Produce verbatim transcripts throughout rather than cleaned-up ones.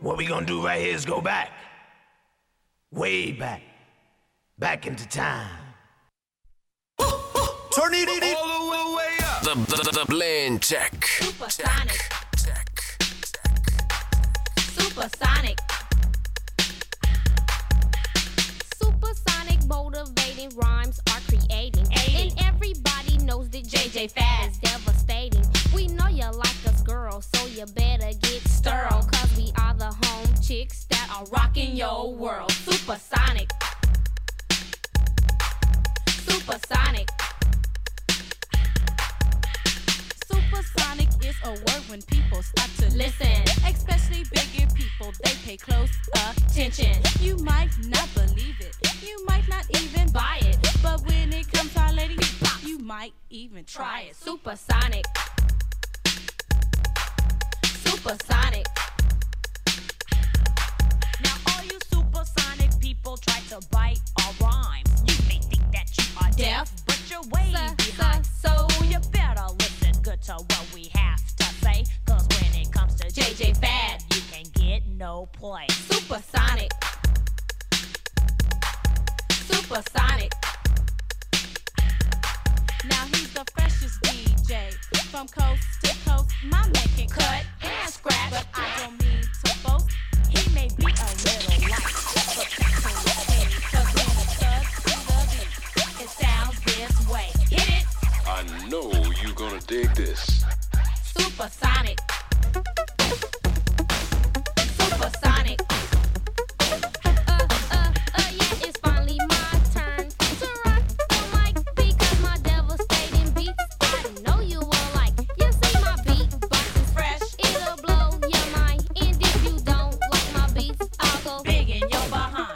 What we gonna do right here is go back. Way back. Back into time. Turn it all the way up. The, the, the blend check. Supersonic. Check. Supersonic. Supersonic motivating rhymes are creating. And everybody knows that J J Fad is devastating. We know you like us, girl, so you better get sterile. Cause we are the home chicks that are rocking your world. Supersonic. Supersonic. Supersonic is a word when people stop to listen. Especially bigger people, they pay close attention. You might not believe it, you might not even buy it, but when it comes to our lady, you might even try it. Supersonic. Supersonic. Now all you supersonic people try to bite our rhymes. You may think that you are deaf, but you're way behind. So you better listen good to what we have to say, cause when it comes to J J Fad, you can get no play. Supersonic. Supersonic. Now he's the freshest D J from coast to coast. My man can cut and scratch, but I don't mean to boast. He may be a little light, but that's on the thing. Cause when it cuts to the beat, it sounds this way. Hit it. I know you gonna dig this. Supersonic. Supersonic. Uh, uh, uh, yeah, it's finally my turn to rock the mic because my devastating beats I know you will like. You see my beat box is fresh, it'll blow your mind. And if you don't like my beats, I'll go Big in your behind.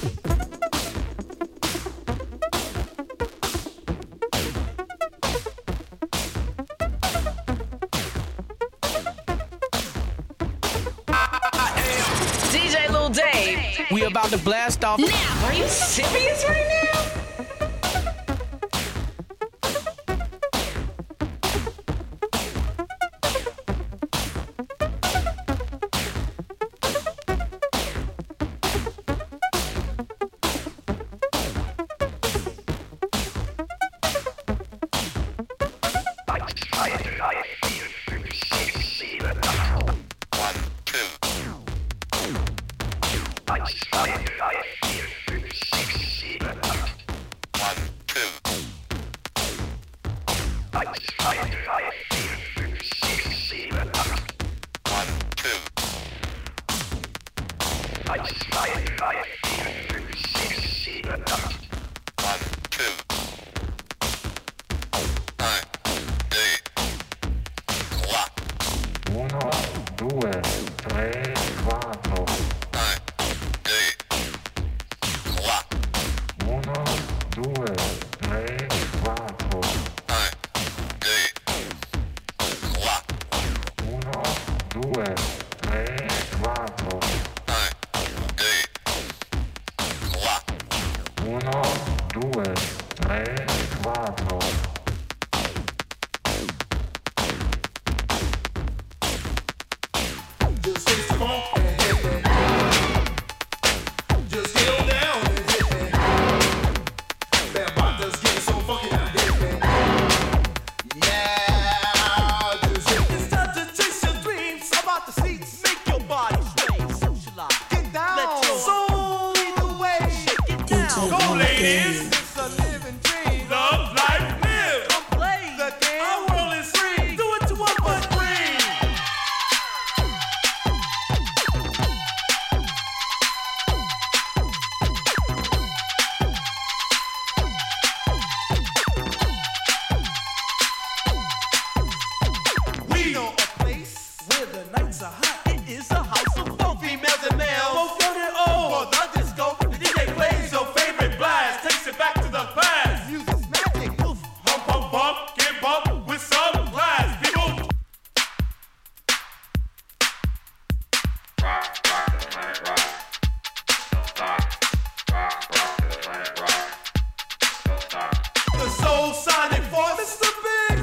D J Lil Dave, we about to blast off. now. Are you serious right now? Uno, due, tre, quattro. Uno, due, tre, quattro. Uno, due, tre, quattro. Uno, due, tre, quattro.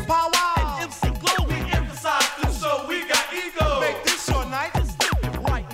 Right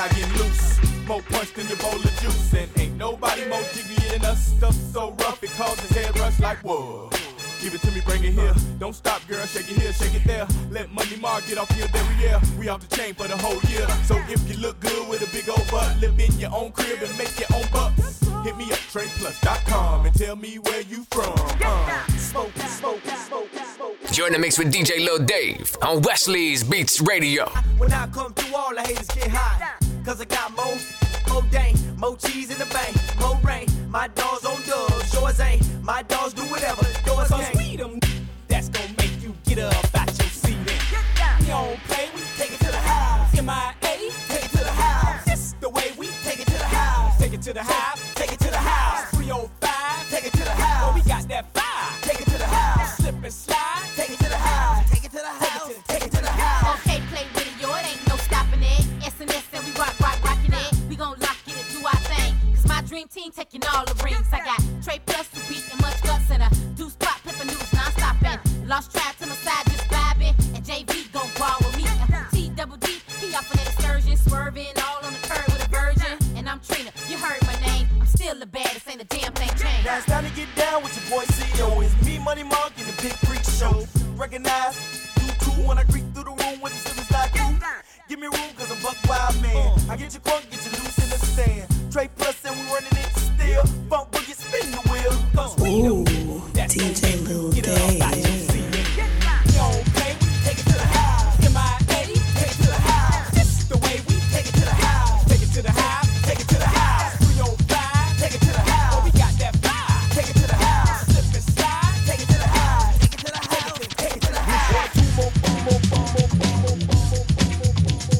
outside getting loose. More punch than your bowl of juice. And ain't nobody more jiggy than us. Stuff so rough, it causes head rush like whoa. Give it to me, bring it here. Don't stop, girl, shake it here, shake it there. Let Money Mark get off your every year. We off the chain for the whole year. So if you look good with a big old butt, live in your own crib and make your own bucks. Hit me up, trade plus dot com, and tell me where you from. Uh, smoke, smoke, smoke, smoke. You're in the mix with D J Lil Dave on Wesley's Beats Radio. When I come through, all the haters get high. Cause I got more, more dang, more cheese in the bank, more rain. My dogs on dubs, yours ain't. My dogs do whatever, yours can't. we them that's gonna make you get up out your seat. We don't play, we take it to the house. M I A, take it to the house. This the way we take it to the house. Take it to the house, take it to the house. three oh five, take it to the house. Oh, we got that fire, take it to the house. Slip and slide, take it to the house. Take it to the house, take it to the house. Okay, play with it, yo, it ain't no stopping it. S and S and we rock, rock, rockin' it. We gon' lock it and do our thing. Cause my dream team taking all the rings. I got Trey Plus, who beat and much guts and a deuce spot, flippin' news non-stoppin'. Lost track to my side, just vibing. And J V gon' ball with me. And T double D, he off on that excursion, swerving all on the curb with a virgin. And I'm Trina, you heard my name. I'm still the baddest, ain't a damn thing changed. Now it's time to get down with your boy C E O. It's me, Money Mark, and the Big Freak Show. Recognize, do two when I creep through the room with the sippers like you. Give me room, cause I'm Buck Wild Man. I get you crunk, get you loose in the stand. Trey Plus, and we running it still. Funk boogie, spin the wheel. Cause we Ooh, them D J Lil get up out your Dave. seat. We don't play, we take it to the house. M I A, take it to the house. This the way we take it to the house. Take it to the house, take it to the house. three oh five, take it to the house. Oh, we got that fire, take it to the house. Slip and slide, take it to the house. Take it to the house, take it to the house. Two more, four more, four more, four more, four more, four more, four more.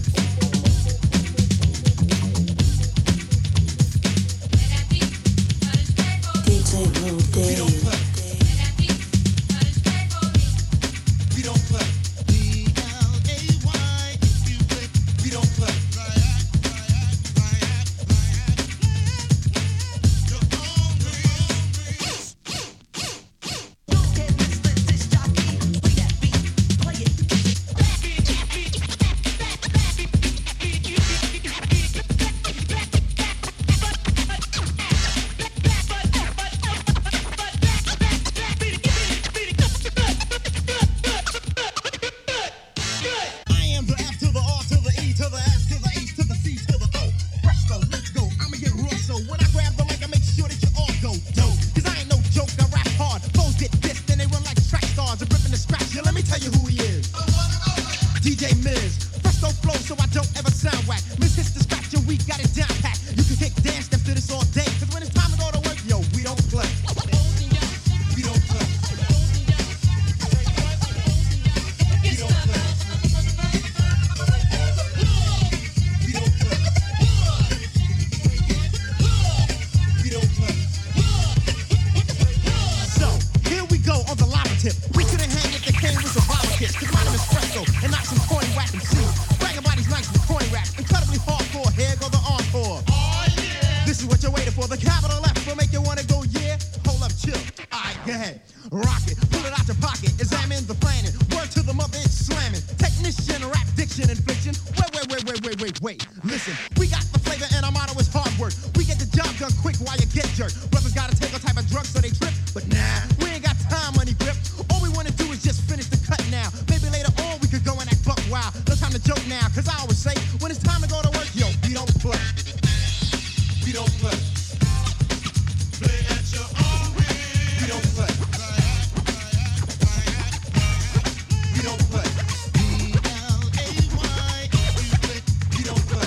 D J Lil Dave. We don't play. D L A Y, if you play, we don't play. I am the F to the R to the E to the S to the H to the C to the O. Presto, let's go. I'ma get raw. So when I grab the mic, I make sure that you all go dope. Cause I ain't no joke, I rap hard. Foes get dissed and they run like track stars. And ripping the scratch. Yeah, let me tell you who he is. D J Miz. Presto flow so I don't ever sound whack. Miz hits the scratch and we got it down pat. You can kick dance steps to this all day. Cause when it's time to go to work, yo, we don't play. We don't play. We don't play. So, here we go on the lava tip. We couldn't hang if they came with survival kits. Cause my name is Fresco and not some corny whack M C. Bragging about these nights with corny rap. Incredibly hardcore, here go the encore. Oh, yeah. This is what you're waiting for. The capital F will make you wanna go, yeah? Hold up, chill. Alright, go ahead. Rock it, pull it out your pocket. Examine the planning. Word to the mother, it's slamming. Technician, rap, diction, infliction. Wait, wait, wait, wait, wait, wait, wait. Listen, we got the flavor and our motto is hard work. We get the job done quick while you get jerked. Brothers gotta take a type of drug so they trip. But nah, we ain't got time, money grip. All we wanna do is just finish the cut now. Maybe later on we could go and act buck wild. No time to joke now, cause I always say, when it's time to go to work, yo, we don't play. We don't play. Play at your own will. We don't play. We don't play. D L A Y, if you play, we don't play.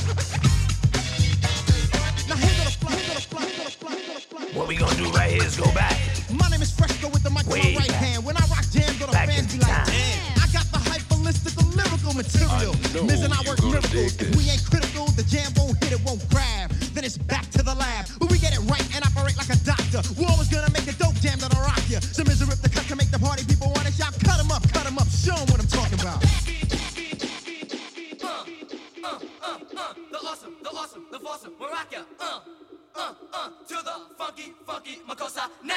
Now here go the fly, here go the fly, here go the fly, here go the fly. What we gonna do right here is go back. My name is Fresco with the mic in my Way right back. hand. When I rock jams, go to Back fans in be like, time. damn. I got the hyperlistical lyrical material. I know Miz and I you work gonna miracles. dig If we this. ain't critical, the jam won't hit, it won't grab. Then it's back to the lab. But we get it right and operate like a doctor. We're always gonna make a dope jam that'll rock you. So Miz rip the cut to make the party people want it. Y'all cut 'em up, cut 'em up. Show 'em what I'm talking about. The awesome, the awesome, the awesome, we'll rock ya. Uh, uh, uh, to the funky, funky Makosa now.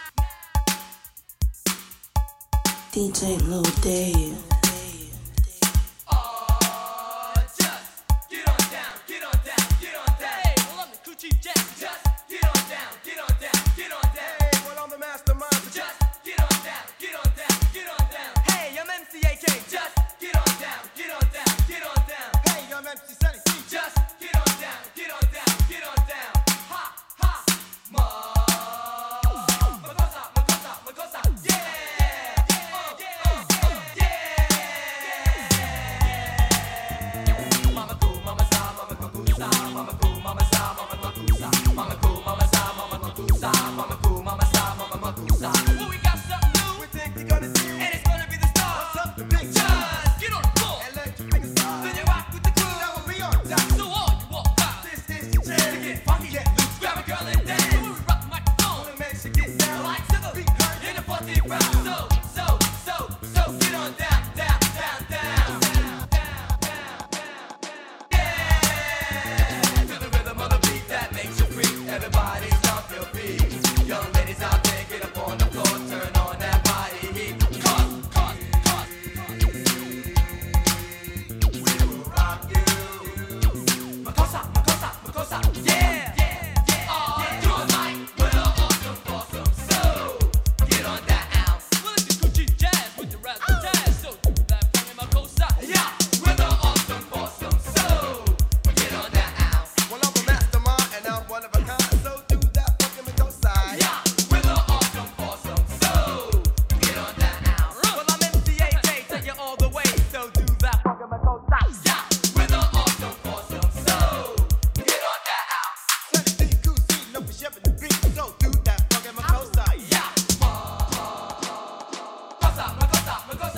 D J Lil Dave.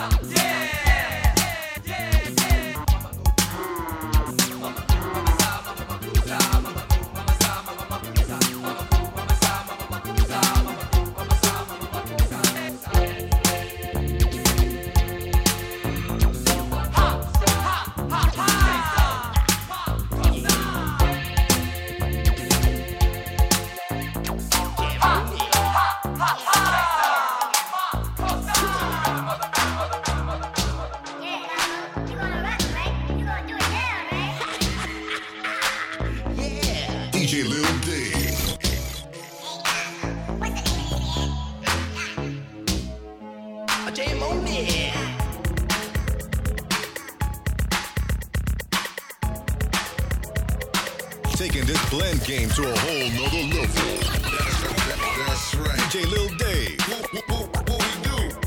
D J Lil Dave. Jam on it. Taking this blend game to a whole nother level. That's right. D J Lil Dave. What, what, what, what we do?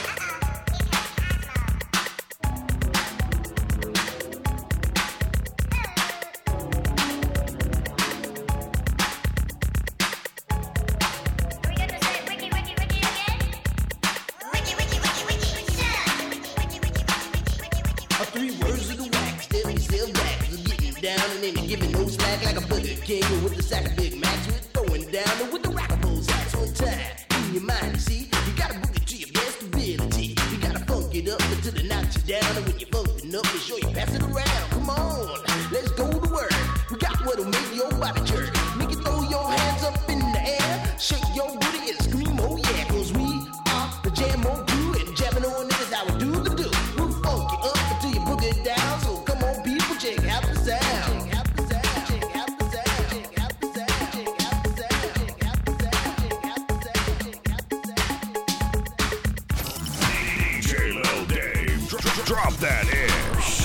Three words of the wax, still be still wax. The getting down and then giving no slack like a Burger King with the sack of Big Macs. With throwing down and with the rockables hats on time. In your mind, you see, you gotta boogie to your best ability. You gotta funk it up until it knocks you down. And when you're funkin' up, make sure you pass it around. Come on, let's go to work. We got what'll make your body jerk. Make you throw your hands up in the air, shake your booty and scream, oh yeah. Cause we are the Jam on crew and jamming on it is how we do the do. We'll funk you up until you book it down. So come on, people, check out the sound. Check out the sound. Check out the sound. Check out the sound. Check out the sound. Check out the sound. Check out the sound. Check out the sound. D J Lil Dave. Dro- dro- Drop that ish.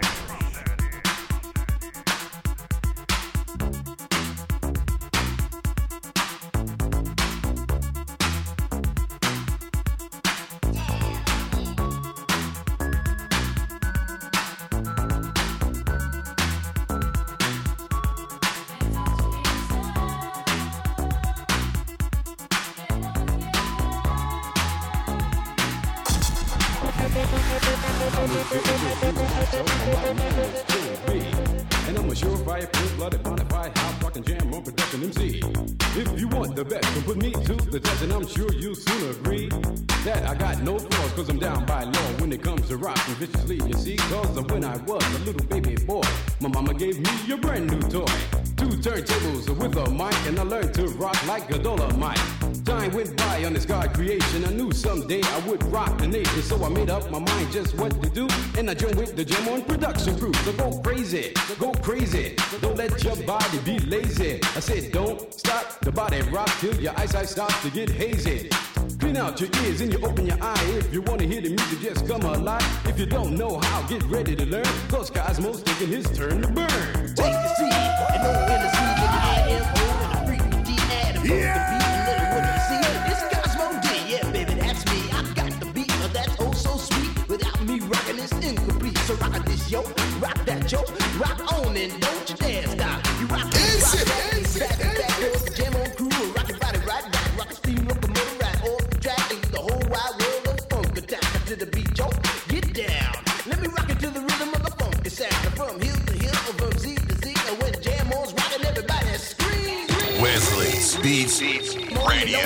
And I'm a surefire, full-blooded, bonafide, hot rockin' jam on production M C. If you want the best, then put me to the test, and I'm sure you'll soon agree that I got no flaws, cause I'm down by law when it comes to rockin' viciously, you see. Cause of when I was a little baby boy, my mama gave me a brand new toy. Two turntables with a mic, and I learned to rock like a Dolomite. Time went by on this God creation. I knew someday I would rock the nation, so I made up my mind just what to do. And I joined with the Jam on production crew. So go crazy, go crazy. Don't let your body be lazy. I said don't stop the body rock till your eyesight starts to get hazy. Clean out your ears and you open your eye. If you wanna hear the music, just come alive. If you don't know how, get ready to learn. Cause Cosmo's taking his turn to burn. Take a seat and no in the seat with the I M O and the freaky D add a yeah. Beat and let it what you see. It's Cosmo D, yeah baby, that's me. I got the beat, but that's oh so sweet. Without me rocking it's incomplete. So rock this yo, rock that yo, rock on and don't you dare stop. You rock this, rock that, back and back, back, the Jam on crew, rock your body right back, rock a steam locomotive right off the track, and the whole wide world of funk attack to the beat yo. Get down, let me rock it to the rhythm of the funky sound. From hill to hill, from Z to Z, and when Jam on's rocking, everybody scream. Wesley's Beats Radio.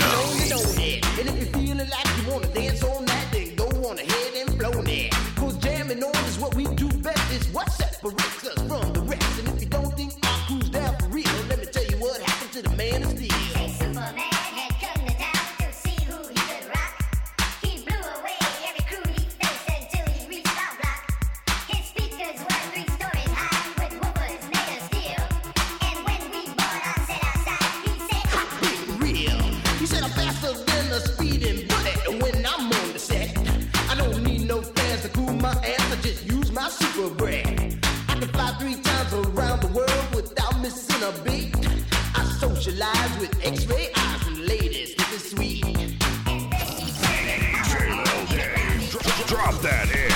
And if you're feeling like you wanna dance all night, then go on ahead and flow there. Cause jamming on is what we do best. It's what separates us from the rest. And if you don't think our crew's down for real, let me tell you what happened to the man of steel. Superman had come to town to see who he could rock. He blew away every crew he faced until he reached our block. His speakers were three stories high with woofers made of steel. And when we bought our set outside, he said, I'm real. He said I'm faster than a speeding bullet. And when I'm on the set, I don't need no fans to cool my ass. I just use my super breath. I can fly three times around the world without missing a beat. I socialize with X-ray eyes and ladies. This is sweet. D J Lil Dave. Dro- Drop that ish.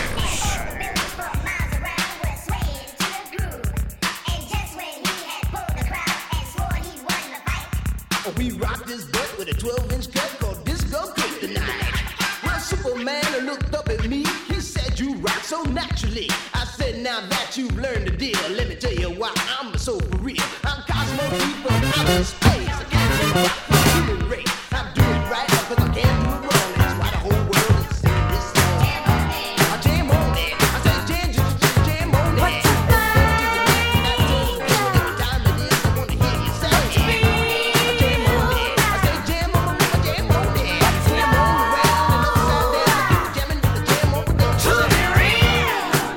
We rock this butt with a twelve inch cut called Disco Kryptonite. Well, Superman looked up at me that you've learned to deal. Let me tell you why I'm so for real. I'm Cosmo G from outer space. I can't say my human race. I'm doing it right because I can't do it wrong. That's why the whole world is singing this song. I jam on it. I said jam, jam, jam on it. What's your every time it is, I want to hear you say. I jam on it. I say jam on it. I jam on it. Jam on around and upside down. Jamming with the jam on the to the real.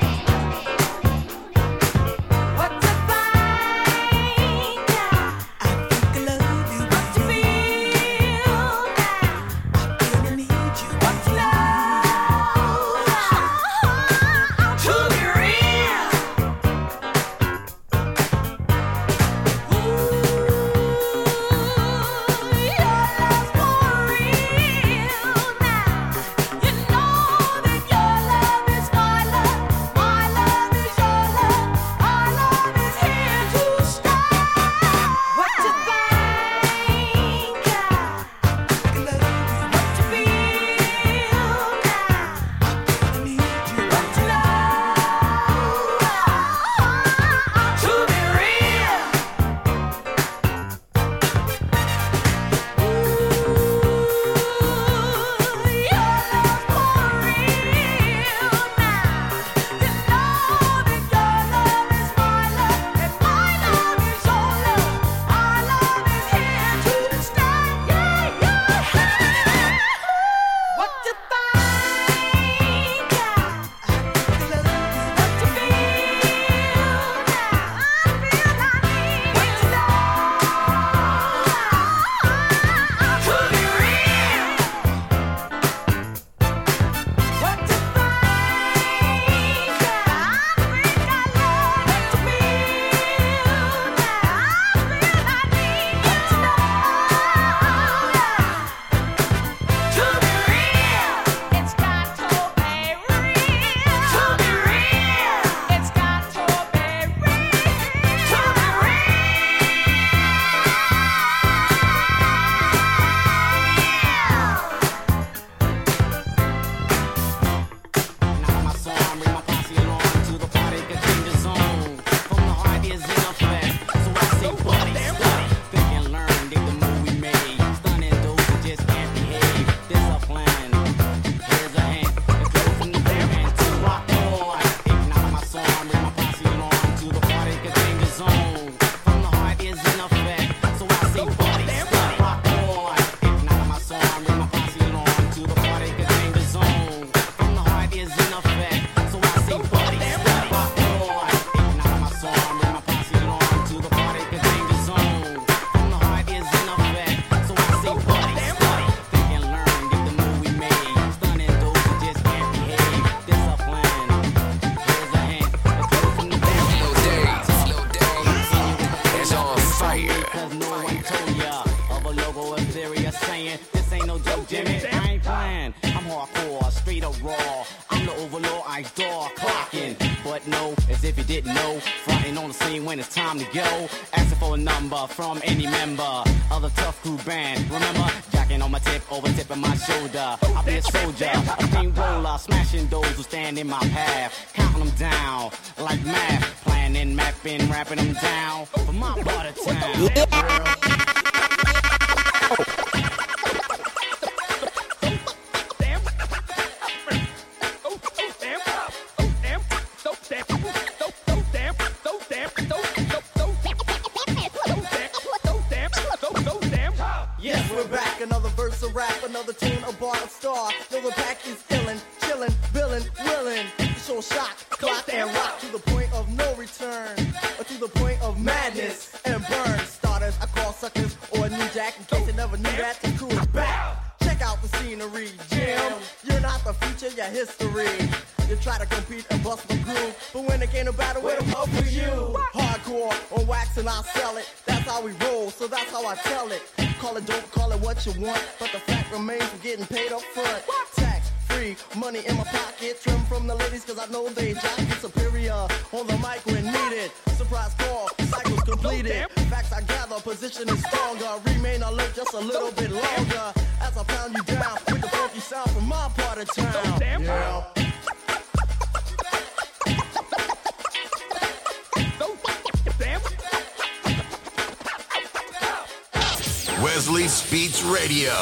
What's a find? I think I love you. What's to feel? I really need you. What's love? To be real. Ooh, your love's for real now. You know that your love is my love, my love is your love, our love is here to stay. What to think? I love you. What to feel now? I need you. What to love? To be real. It's on fire. Cause no one told ya of a logo of serious saying this ain't no joke, Jimmy. I ain't playing. I'm hardcore, straight up raw. I'm the overlord, I door clocking. But no, as if you didn't know, fronting on the scene when it's time to go. Asking for a number from any member of the Tough Crew band. Remember, jacking on my tip, over tipping my shoulder. I'll be a soldier, a clean roller, smashing those who stand in my path, counting them down like math, planning, mapping, rapping them down for my part of town. Yes, we're back. Another verse of rap, another tune, a bar, a star. Till the pack is illin', chillin', billin', willin'. So shock, clock, and rock to the point of no return, or to the point of madness and burn. Starters, I call suckers, or a new jack. In case you never knew that, the crew is back. Check out the scenery, Jim. You're not the future, you're history. You try to compete and bust my groove, but when it came to battle, where the fuck for you? Hardcore on wax and I'll sell it. That's how we roll, so that's how I tell it. Call it, don't call it what you want, but the fact remains we're getting paid up front. Tax free, money in my pocket, trim from the ladies cause I know they jock it superior on the mic when needed. Surprise call, cycle's completed. Facts I gather, position is stronger. Remain alert just a little bit longer as I pound you down with the funky sound from my part of town. Yeah. West Beats Radio.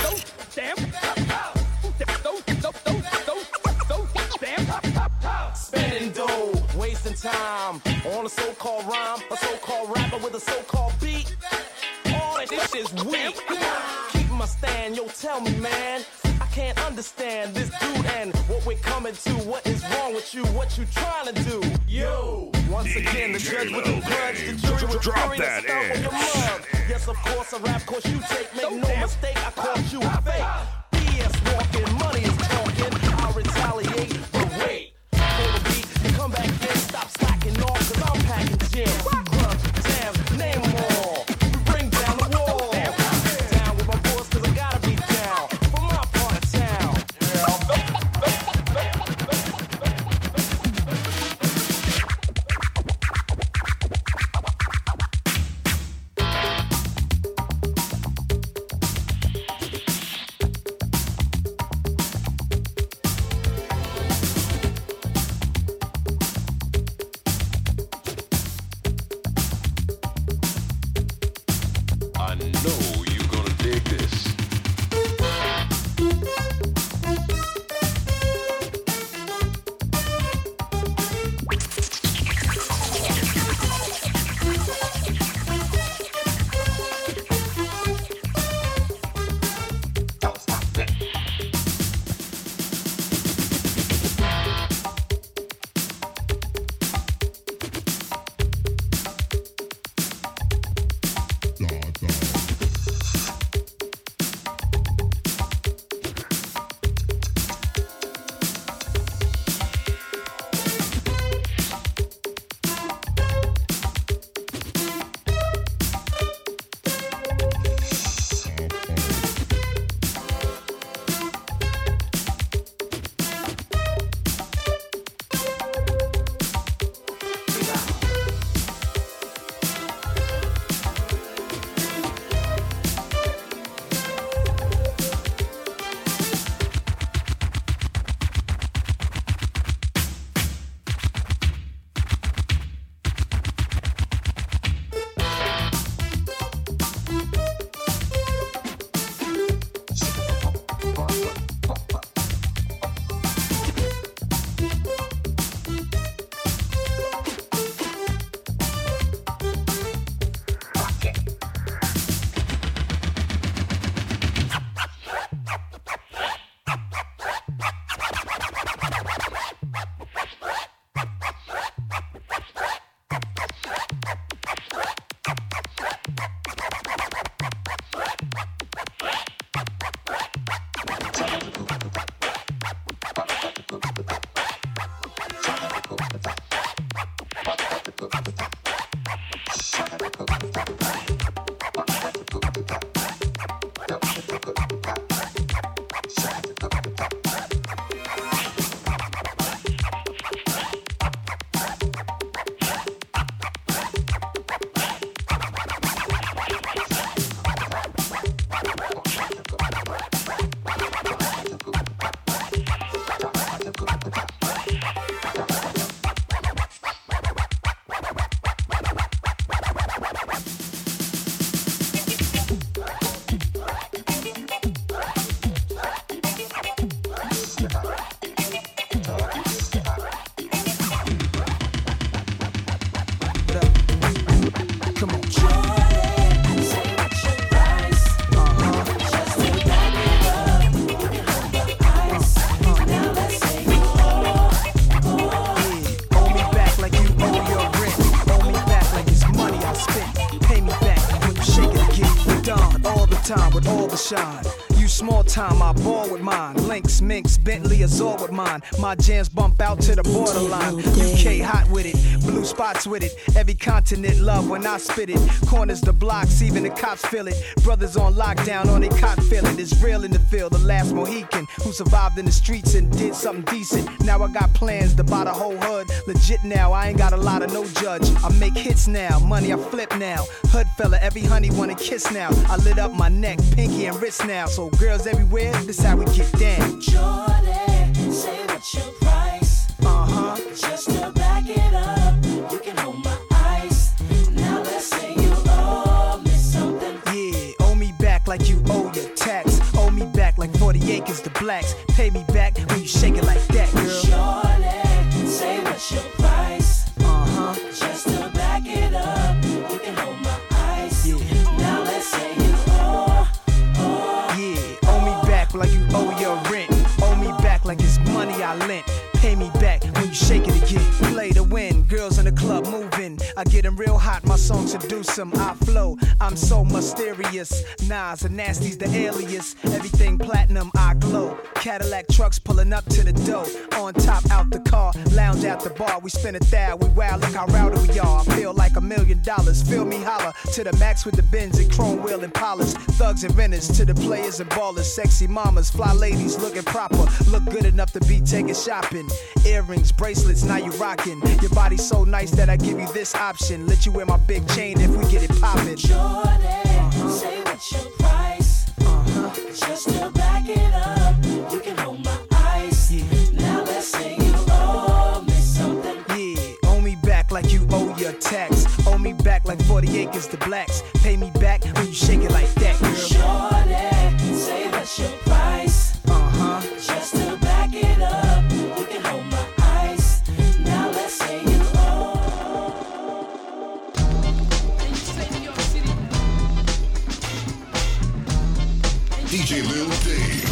Spending dough, wasting time on a so-called rhyme, a so-called rapper with a so-called beat. All that this shit's weak. Keep my stand, yo, tell me, man. I can't understand this dude and what we're coming to. What is wrong with you? What you trying to do? Yo, once again, the judge with the grudge, the jury with fury to stomp on your mug. Yes, of course, a rap course you take. Make no mistake, I caught you fake. B S walking, money is talking. I'll retaliate, but wait. Hold the beat, come back in, stop slacking off, cause I'm packing gym. Grubs, jams, name them all. We bring down the wall. Down with my boys, cause I gotta be down. For my part of town. I know you're gonna dig this. time with all the shine. You small time, I ball with mine. Lynx, Minx, Bentley, Azor with mine. My jams bump out to the borderline. U K hot with it, blue spots with it. Every continent love when I spit it. Corners the blocks, even the cops feel it. Brothers on lockdown on their cot feeling. It's real in the field, the last Mohican who survived in the streets and did something decent. Now I got plans to buy the whole hood. Legit now, I ain't got a lot of no judge. I make hits now, money I flip now. Hood fella, every honey wanna kiss now. I lit up my neck, pinky and wrist now. So girls everywhere, this how we get down. Jordan, say what's your price? Uh-huh. Just to back it up, you can hold my ice. Now let's say you owe me something. Yeah, owe me back like stacks. Pay me back when you shake it like that, girl. Shorty, say what's your price? Uh-huh. Just to back it up, you can hold my ice. Now let's say you owe, owe. Yeah, owe me back like you owe your rent. Owe me back like it's money I lent. Pay me back when you shake it again. Play to win, girls in the club moving. I get them real hot, my song seduce them. I flow, I'm so mysterious. Nas and Nasty's the alias. Everything platinum, I glow. Cadillac trucks pulling up to the door. On top, out the car, lounge at the bar. We spin a thou, we wow, look how rowdy we are. I feel like a million dollars. Feel me holler to the max with the Benz and chrome wheel and polish. Thugs and renters to the players and ballers. Sexy mamas, fly ladies looking proper. Look good enough to be taken shopping. Earrings, bracelets, now you rocking. Your body's so nice that I give you this option. Let you wear my big chain if we get it poppin'. Shorty, uh-huh. Say what's your price? Uh-huh. Just to back it up, you can hold my ice. Yeah. Now let's say you owe me something. Yeah, owe me back like you owe your tax. Owe me back like forty acres to blacks. Pay me back when you shake it like that, girl. Shorty, say what's your price? Uh-huh. Just to back it up, you can hold my ice. Now let's say you owe. D J Lil Dave.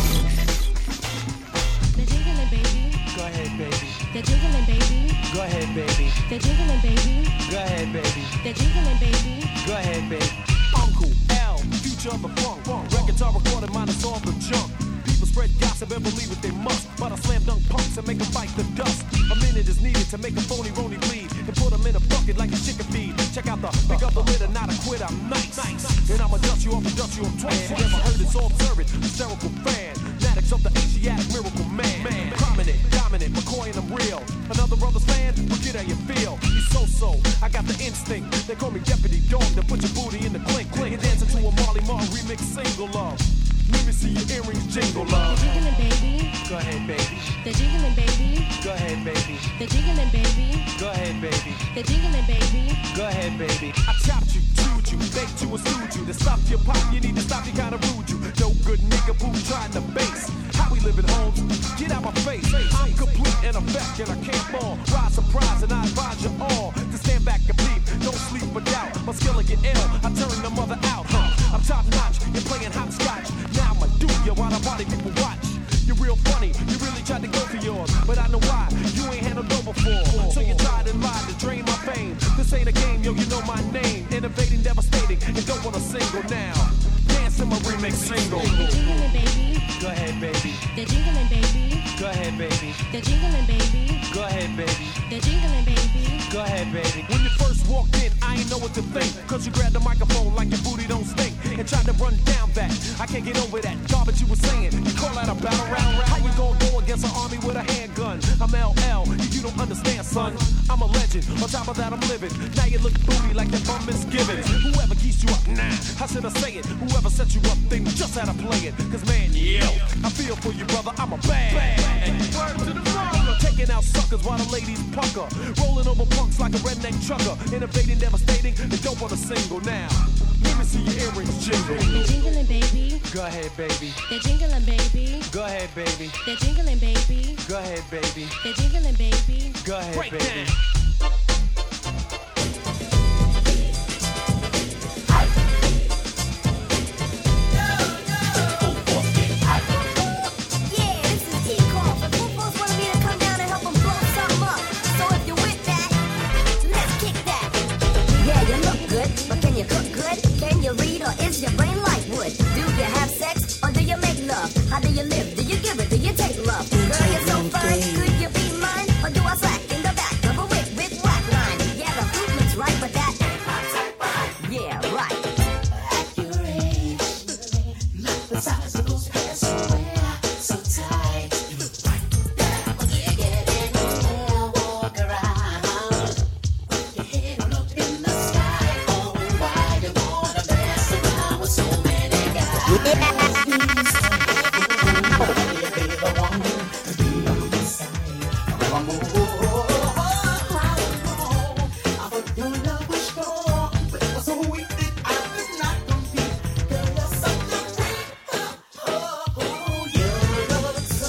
The jiggling baby, Go ahead, baby. the jiggling baby, Go ahead, baby. the jiggling baby, Go ahead, baby. the jiggling baby. Go ahead, baby. Uncle L, future of the funk. Records are recorded, minus all the junk. People spread gossip and believe it they must. But I slam dunk punks and make them fight the dust. A minute is needed to make a phony rony bleed and put them in a bucket like a chicken feed. Check out the pick up the litter, not a quitter. I'm nice. And I'ma dust you off and dust you off twice. You never heard it's all observant, hysterical fan. Fanatics of the Asiatic miracle man. man. Prominent, dominant, McCoy and I'm real. Another brother's fan, well, get how you feel. He's so-so, I got the instinct. They call me Deputy Dog to put your booty in the clink. Clink and dancing to a Marley Marl remix single love. Let me see your earrings jingle love. The jiggling baby, Go ahead, baby. the jiggling baby, Go ahead, baby. the jiggling baby, Go ahead, baby. the jiggling baby. Go ahead, baby. I chopped you, chewed you, baked you, and stewed you. To stop your pop, you need to stop, you kinda rude you. No good nigga boo trying to base. How we living, homes? Get out my face. I'm complete in effect and I can't fall. Rise surprise and I advise you all to stand back and peep. Don't sleep for doubt. My skill will get ill. I turn the mother out. Huh? I'm top notch. You're playing hopscotch. Now I'ma do you while the body people watch. You're real funny. You really tried to go for yours, but I know why. You ain't handled no before. So you tried and lied to drain my fame. This ain't a game, yo. You know my name. Innovating, devastating, and don't want a single now. Dance in my remix single. The jiggling baby, Go ahead, baby. the jiggling baby, Go ahead, baby. the jiggling baby, Go ahead, baby. the jiggling baby. Go ahead, baby. When you first walked in, I ain't know what to think. Cause you grabbed the microphone like your booty don't stink. And tried to run down that. I can't get over that garbage you were saying. You call that a battle round round. How you gonna go against an army with a handgun? I'm L L, you don't understand, son. I'm a legend. On top of that, I'm living. Now you look booty like that bum misgivings. Whoever keeps you up, nah. How should I say it? Whoever set you up, they just had to play it. Cause man, yo, I feel for you, brother. I'm a bad. Word to the front. Taking out suckers while the ladies pucker. Rolling over punks like a redneck trucker. Innovating, devastating, and don't want a single now. Let me see your earrings jingle. The jingling baby, Go ahead, baby. the jingling baby, Go ahead, baby. the jingling baby, Go ahead, baby. the jingling baby. Go ahead, Break baby. down. Yeah, this is T-Call. The Foo-Foo's wanted me to come down and help them blow something up. So if you're with that, let's kick that. Yeah, you look good, but can you cook good? Can you read or is your brain like wood? Do you have sex or do you make love? How do you live? Do you give it? Do you take love? Girl, you're so fine. Could you be mine? Or do I slack in the back of a whip with whack line? Yeah, the fruit looks right, but that yeah, right. At your age, the size of those pants you wear, so tight. You get in your hair, walk around. Your head up in the sky. Oh, why you wanna mess around with so many guys? Be the one to be on your side. I thought your love was strong, but it was so weak that I could not compete. Girl, you're such a freak. Oh, you look so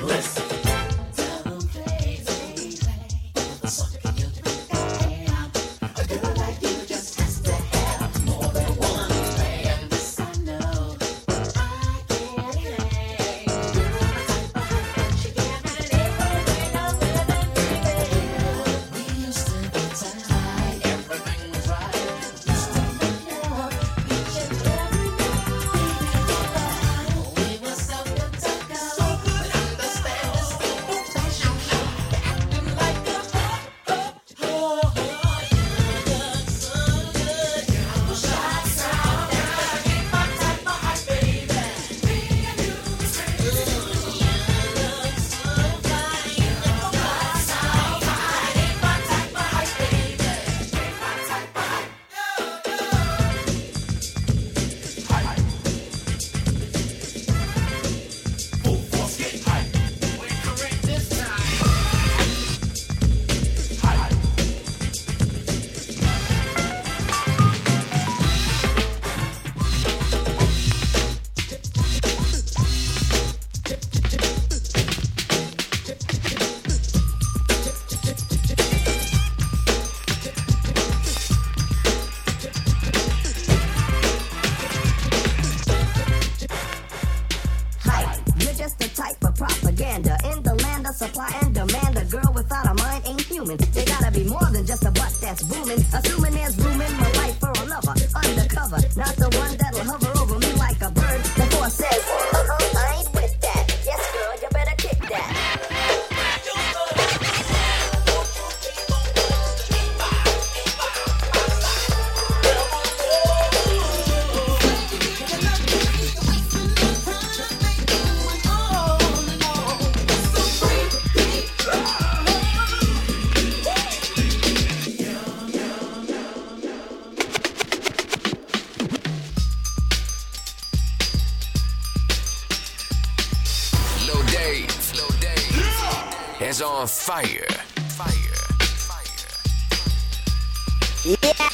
Listen. They gotta be more than just a butt that's booming. Assuming there's room in my life for a lover. Undercover, not the one that'll hover over me like a bird. The force says, uh-uh, I ain't with that. Yes, girl, you better kick that. Is on fire. Fire. Fire. Yeah.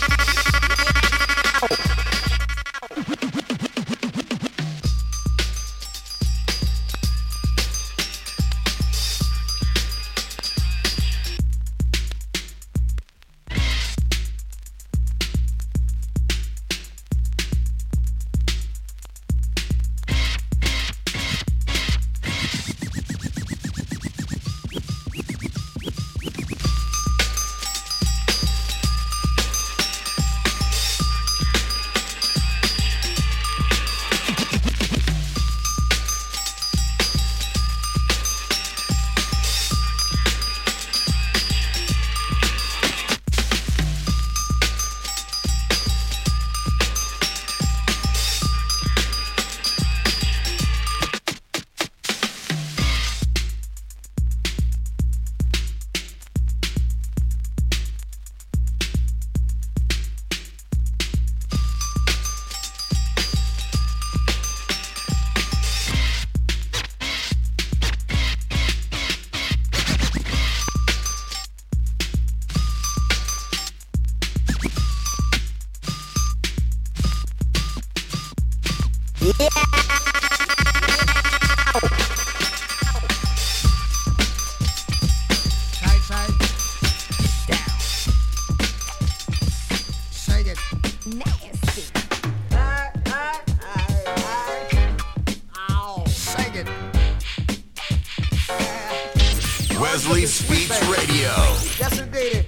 Wesley Speaks Radio. Yes, indeed.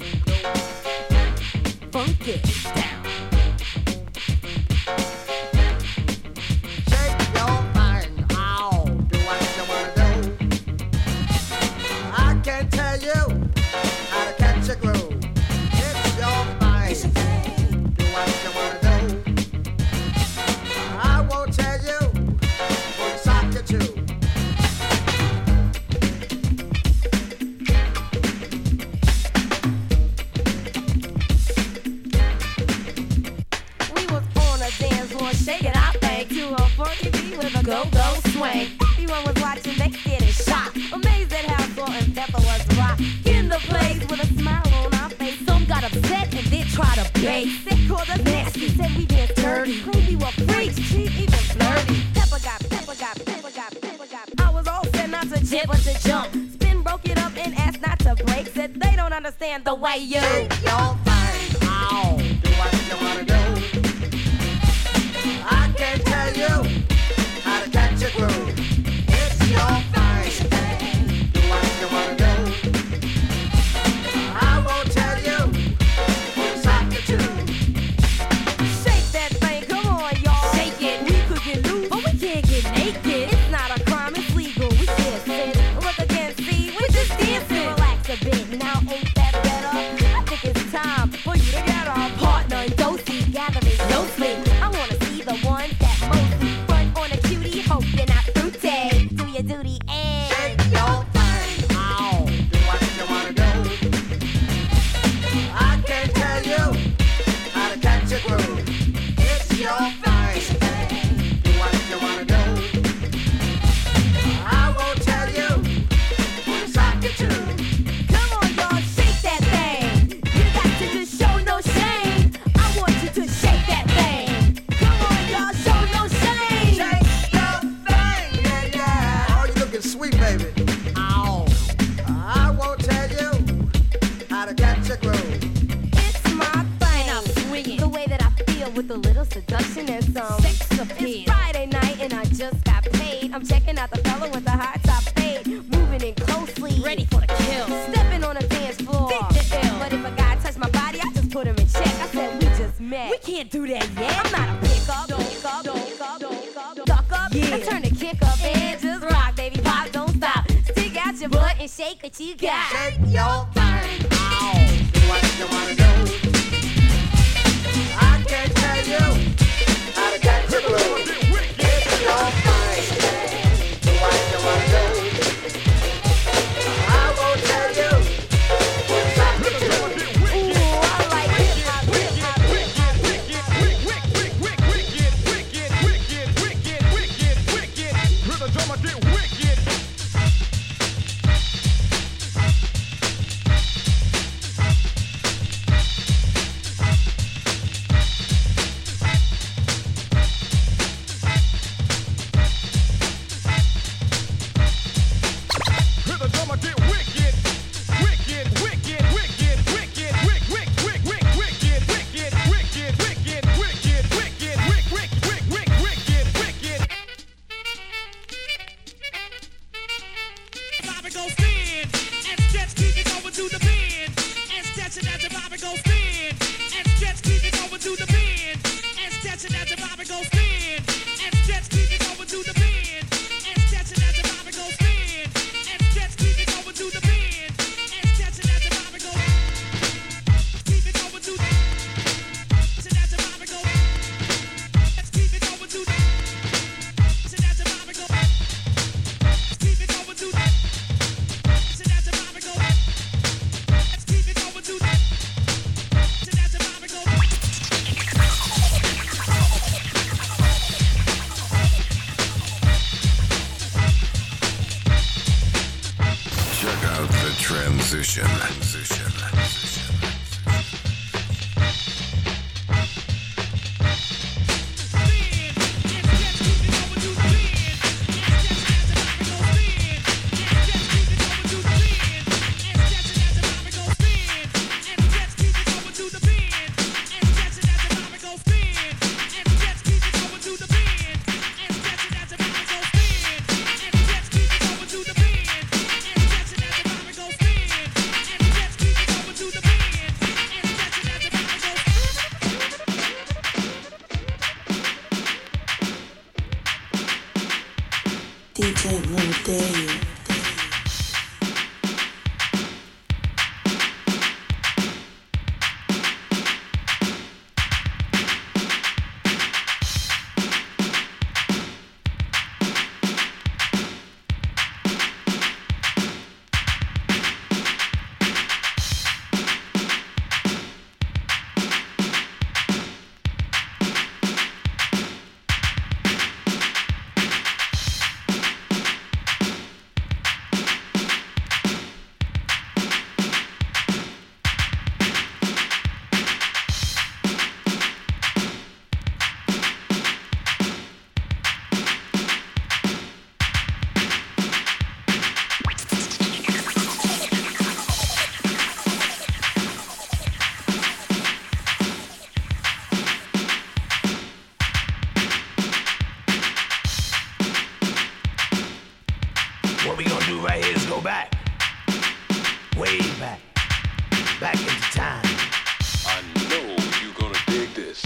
Funk it down. Shake your mind. Ow. Do what you wanna do. I can tell you how to catch a groove. It's your mind. Do what you wanna do. I won't tell you what sock you to. Shaking our thing to a funky beat with a go-go swing. Everyone was watching, they getting shot. Amazed at how Salt and Pepper was rock. In the place with a smile on our face. Some got upset and then tried to bait. They called us nasty, said we did dirty. Claimed we were freaks, cheap, even flirty. Pepper got, Pepper got, Pepper got, Pepper got. I was all set not to jib or to jump. Spin, broke it up and asked not to break. Said they don't understand the way you Shake your thing. Ow. Do what you wanna do. I can't tell you how to catch a groove. It's your thing. Do what you wanna do. I won't tell you who's hot to do. shake that thing. Come on, y'all. Shake it. We could get loose, but we can't get naked. It's not a crime, it's legal. We can't sin. Look again, see, we just dancing. Relax a bit. Now ain't that better? I think it's time for you to get our partner and dosey gathering. No sleep. I wanna see the ones that mostly front on a cutie. Hope you're not fruity. Do your duty and shake your thing. Ow. Do what you wanna do. I can't tell you how to catch a groove. It's your thing. Do what you wanna do. I won't tell you who's hot to do. Come on, y'all, shake that thing. You got to just show no shame. I want you to shake that thing. Come on, y'all, show no shame. Shake your thing, yeah, yeah. Oh, you looking sweet, baby. Ow. I won't tell you how to catch a groove. It's my thing. And I'm swinging the way that I feel with a little seduction and some sex appeal. It's Friday night and I just got paid. I'm checking out the fella with the high top fade, moving in closely, ready for the kill. Stepping on a dance floor. But if a guy touch my body, I just put him in check. I said we just met. We can't do that yet. I'm not a pickup. Don't up, don't up, don't up, duck up. Yeah. I turn the kick up and just rock, baby, pop, don't stop. Stick out your butt and shake what you got. Shake your thing. Ow. Do what you wanna do. I can't tell you how to catch a groove. It's your thing. Do what you wanna do. I won't tell you what's hot to do. Ooh, I like hip hop, hip hop, hip hop. Hear the drummer get wicked. Hear the drummer get wicked. Wicked, wicked, wicked, wicked, wick, wick, wick, wick, wicked, wicked, wicked, wicked, wicked, wicked, wick, wick, wick, wick, wicked, wicked. Bobby goes spin, and Jets keep it going to the bend. And stretching as the Bobby goes spin, and Jets keep it going to the bend. And stretching as the Bobby goes spin, and Jets keep it going to the bend. And stretching as the Bobby goes spin, and Jets keep it going to the bend. And stretching as the Bobby goes, keep it going to the, stretching as the Bobby goes, let's keep it going to the, stretching as the Bobby goes, keep it going to the. Check out the transition. Transition. To the do right here is go back. Way back. Back into time. I know you're gonna dig this.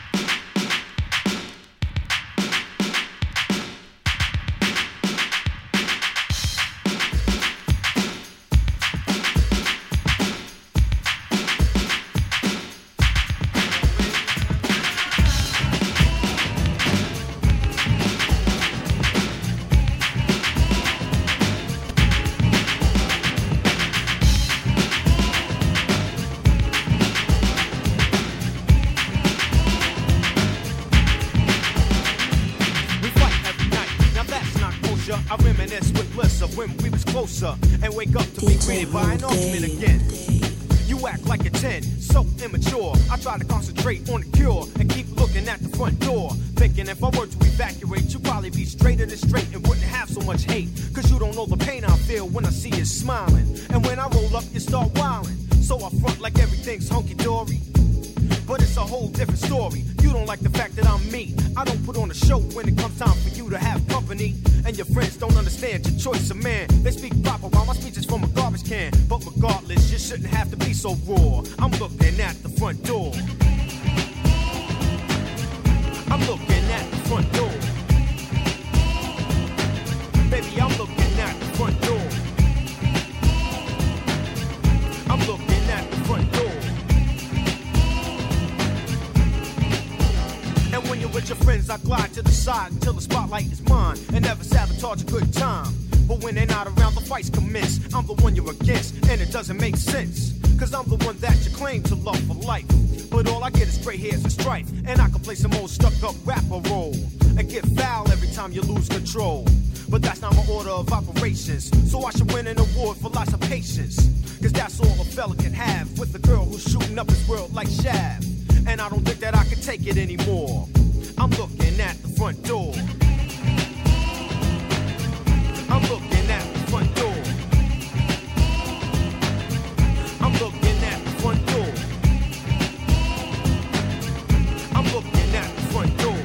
I reminisce with bliss of when we was closer and wake up to be greeted by an argument again. You act like a ten, so immature. I try to concentrate on the cure and keep looking at the front door, thinking if I were to evacuate, you'd probably be straighter than straight and wouldn't have so much hate. Cause you don't know the pain I feel when I see you smiling. And when I roll up, you start wilding. So I front like everything's hunky-dory. But it's a whole different story. You don't like the fact that I'm me. I don't put on a show when it comes time for you to have company. And your friends don't understand your choice of man. They speak proper while my speech is from a garbage can. But regardless, you shouldn't have to be so raw. I'm looking at the front door. I'm looking at the front door. Baby, I'm looking at the front door. I'm looking at the front door. And when you're with your friends, I glide to the side until the spotlight is mine and never sabotage a good time. But when they're not around, the fights commence. I'm the one you're against, and it doesn't make sense. Cause I'm the one that you claim to love for life. But all I get is gray hairs and strife. And I can play some old stuck-up rapper role and get foul every time you lose control. But that's not my order of operations. So I should win an award for lots of patience. Cause that's all a fella can have with a girl who's shooting up his world like Shaft. And I don't think that I can take it anymore. I'm looking at the front door. I'm looking at the front door. I'm looking at the front door. I'm looking at the front door.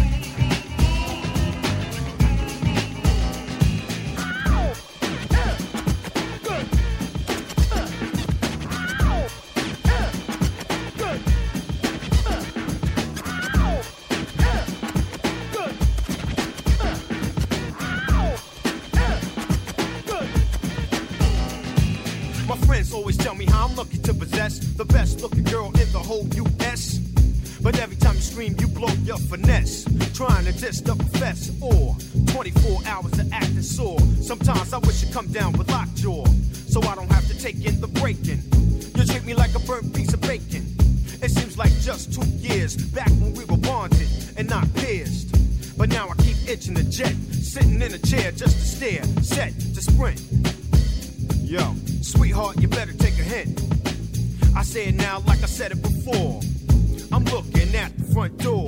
Always tell me how I'm lucky to possess the best looking girl in the whole U S But every time you scream, you blow your finesse, trying to diss the profess or twenty-four hours of acting sore. Sometimes I wish you'd come down with lockjaw, so I don't have to take in the breaking. You treat me like a burnt piece of bacon. It seems like just two years back when we were bonded and not pierced. But now I keep itching the jet, sitting in a chair just to stare, set to sprint. Yo, sweetheart, you better take a hint. I say it now like I said it before. I'm looking at the front door.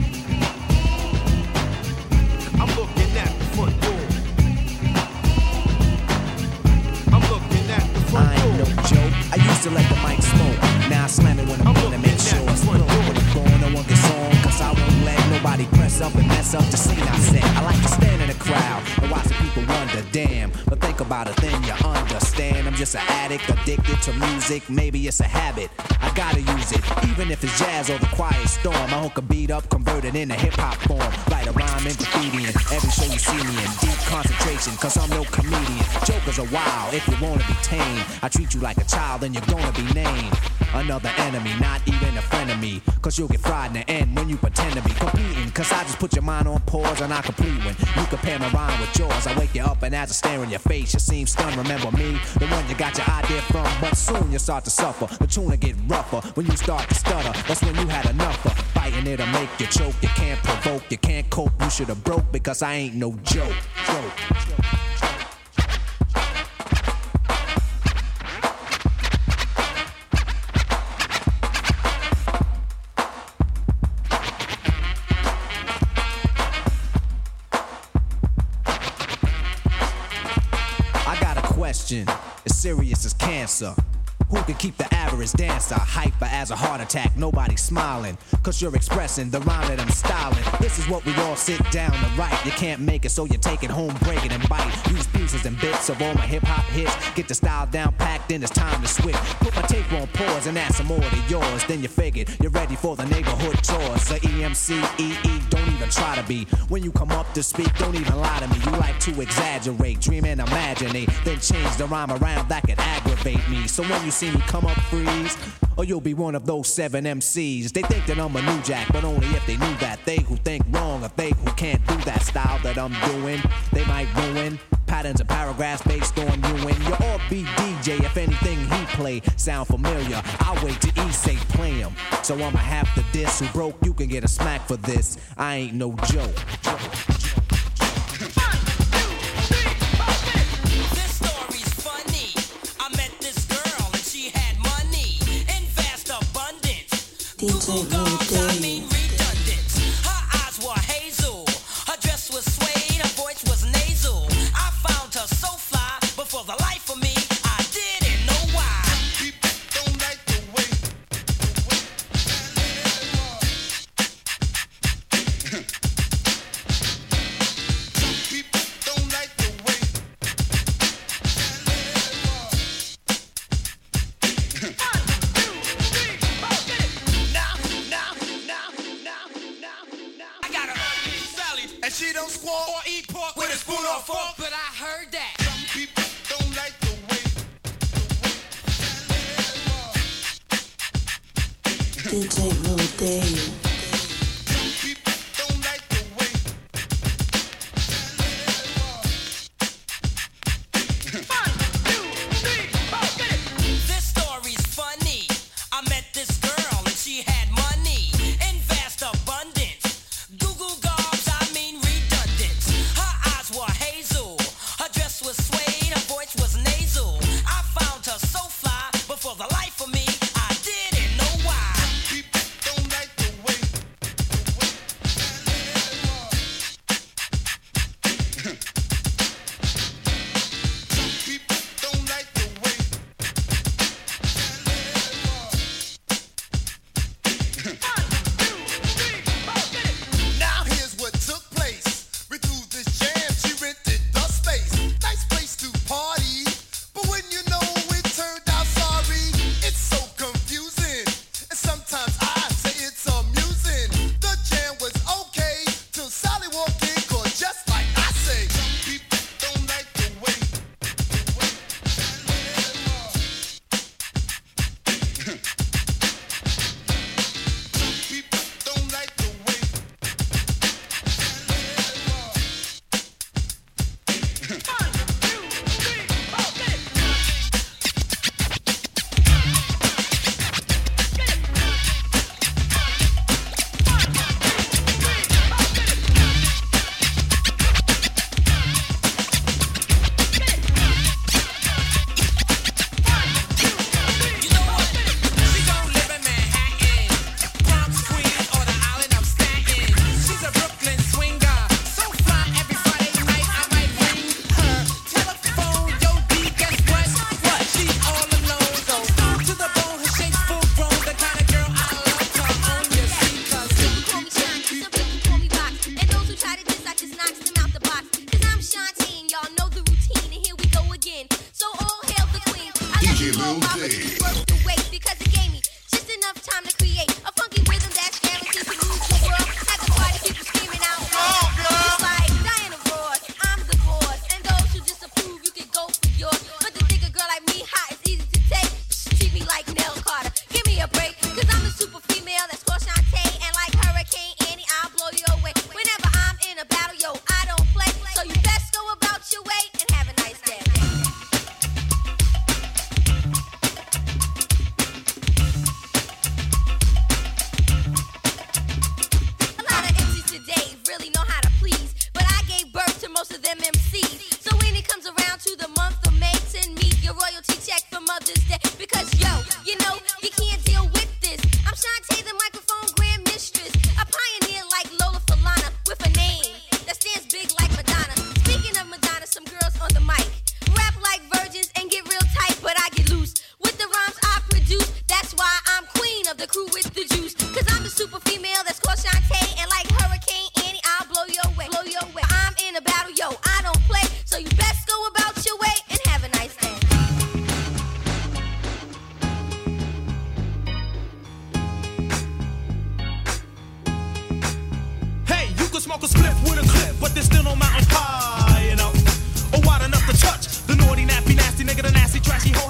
I'm looking at the front door. I'm looking at the front door. I ain't no joke. I used to let the mic smoke. Now I slam it when I'm, I'm gonna make sure it's full. When it's going, no one gets on. Cause I won't let nobody press up and mess up the scene I set. I like to stand in the crowd and watch the people wonder, damn. But think about it, then you understand. I'm just an addict, addicted to music. Maybe it's a habit. I gotta use it, even if it's jazz or the quiet storm. I hook a beat up, convert it into hip-hop form. Write a rhyme in graffiti and every show you see me in deep concentration, cause I'm no comedian. Jokers are wild if you wanna be tame. I treat you like a child and you're gonna be named another enemy, not even a friend of me. Cause you'll get fried in the end when you pretend to be competing. Cause I just put your mind on pause and I complete when you compare my rhyme with yours. I wake you up and as I stare in your face, you seem stunned. Remember me, the one you got your idea from. But soon you start to suffer, the tune will get rougher when you start to stutter. That's when you had enough of fighting it'll make you choke. You can't provoke, you can't cope, you should have broke. Because I ain't no joke, joke, joke. As serious as cancer. Who can keep the average dancer hyper as a heart attack? Nobody's smiling, cause you're expressing the rhyme that I'm styling. This is what we all sit down to write. You can't make it, so you take it home, break it and bite. Use pieces and bits of all my hip hop hits. Get the style down packed, then it's time to switch. Put my tape on pause and add some more to yours. Then you figured you're ready for the neighborhood chores. The E M C, E E, don't even try to be. When you come up to speak, don't even lie to me. You like to exaggerate, dream and imaginate, then change the rhyme around that could aggravate me. So when you see me come up, freeze, or you'll be one of those seven M Cs. They think that I'm a new jack, but only if they knew that. They who think wrong, or they who can't do that style that I'm doing, they might ruin patterns and paragraphs based on you and your all B D J. If anything he play sound familiar, I'll wait till E say play him. So I'ma have to diss. Who broke, you can get a smack for this. I ain't no joke. This story's funny. I met this girl and she had money in vast abundance. D J Lil Dave. Redundant. Her eyes were hazel. Her dress was suede. Her voice was nasal. I found her so fly, but for the life of me, I didn't know why. People don't like the way. People don't like the way. Now, now, now, now, now, now. I got a Sally, and she don't squall or eat pork with a spoon or fork. But I heard that some people don't like the way. D J Lil Dave. Some people don't like the way. This story's funny. I met this girl and she had money in vast abundance. Google gobs, I mean redundant. Her eyes were hazel. Her dress was suede. Her voice was nasal. I found her so fly, but for the life of me, I didn't know why. People don't like the way. People don't like the way. Now here's what took place. We threw this jam, she rented the space. Nice place to party, but when you know it turned out sorry, it's so confusing. And sometimes I say it's amusing. The jam was okay till Sally walked in, 'cause just like I say, some people don't like the way. People don't like the way. She don't live in Manhattan, Bronx, Queens, or the island of Staten. She's a Brooklyn swinger, so fly every Friday night I might ring her telephone. Yo, D, guess what? What? She's all alone, though. To the bone, her shape's full grown, the kind of girl I love to own. You see, 'cause Some people call me Shine, some people call me Rock. And those who try to diss, I just knocks them out the box. 'Cause I'm Shantae, and y'all know the routine, and here we go again. So all hail the queen. I let D J you go Lil by, but Dave. you work the wait because it gave me just enough time to create a funky rhythm that's guaranteed to move the world. Have the party people screaming out loud. It's like Diana Ross, I'm the boss, and those who disapprove, you can go for yours. But to think a girl like me hot is easy to take. Treat me like Nell Carter. Give me a break, 'cause I'm the super female that's called Shantae, and like Hurricane Annie, I'll blow you away. Whenever I'm in a battle, yo, I don't play. So you best go about your way and have a nice day.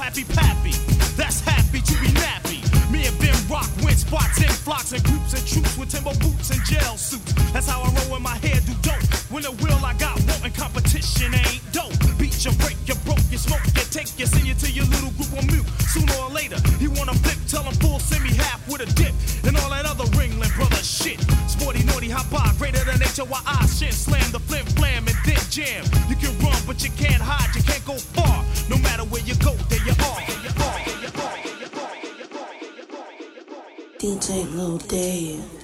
Slappy Pappy. That's happy to be nappy. Me and Ben Rock went spots in flocks and groups and troops with timber boots and gel suits. That's how I roll when my hair do dope. When the wheel I got wantin' competition ain't dope. Beat you, break you, broke you, smoke you, take you, send you to your little group on mute. Sooner or later, he wanna flip, tell him full, send me half with a dip. And all that other Ringling brother shit. Sporty, naughty, hot bar, greater than H O Y I shit. Slam the flim, flam, and then jam. You can run, but you can't hide, you can't go far. No matter where you go, there you are. D J Lil Dave.